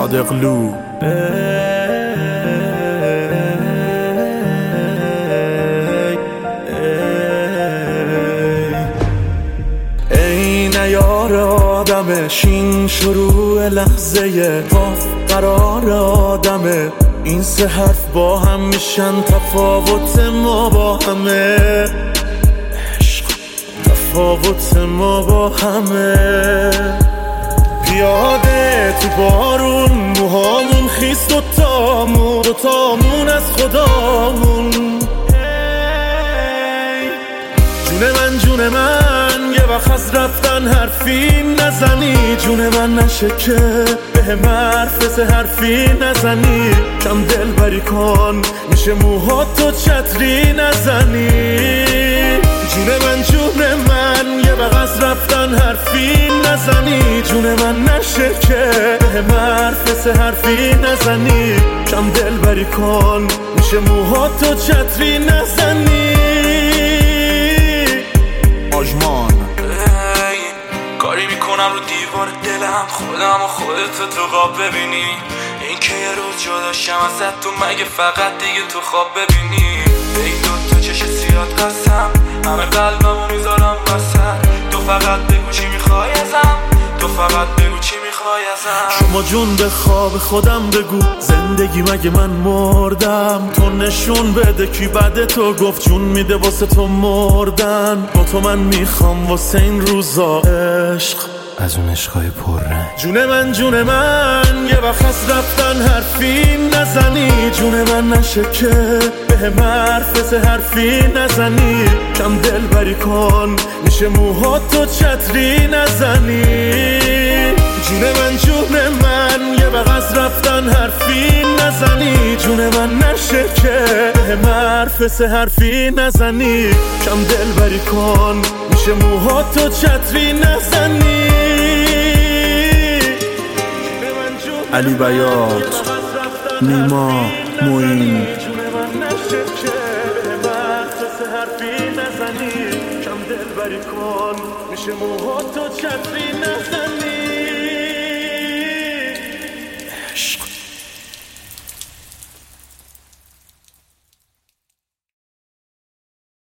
صادقلو. ای نیار آدمه شین شروع لحظه قاف قرار آدمه، این سه حرف با هم میشن تفاوت ما با همه، عشق تفاوت ما با همه. پیاده تو بارون موهامون خیس دوتامون از خدامون. جون من یه وقت از رفتن حرفی نزنی، جون من نشه که به حرف سه حرفی نزنی، کم دل بری کن میشه موهاتو چتری نزنی. جون من یه وقت از رفتن حرفی نزنی، جون من نشه که به حرف سه حرفی نزنی، کم دل بری کن میشه موهاتو چتری نزنی. آژمان کاری میکنم رو دیوار دلم، خودم و خودتو تو خواب ببینی، این که یه روز جدا شم ازت تو مگه فقط دیگه تو خواب ببینی. به این دوتا چش سیاد قسم، همه قلبمو میذارم وسط، تو فقط بگو چی میخوای ازم، تو فقط بگو چی میخوای ازم. شما جون به خواب خودم بگو، زندگی مگه من مردم؟ تو نشون بده کی بعد تو گفت جون میده واسه تو مردن. با تو من میخوام واسه این روزا عشق، از اون عشقای پررنگ. جون من یه وقت از رفتن حرفی نزنی، جون من نشه که به حرف سه حرفی نزنی، کم دل بری کن میشه موهاتو چتری نزنی. جون من یه وقت از رفتن حرفی نزنی، جون من نشه که به حرف سه حرفی نزنی، کم دل بری کن میشه موهاتو چتری نزنی. علی بیات، نیما، موین. کم دل بری کن میشه موهاتو چتری نزنی.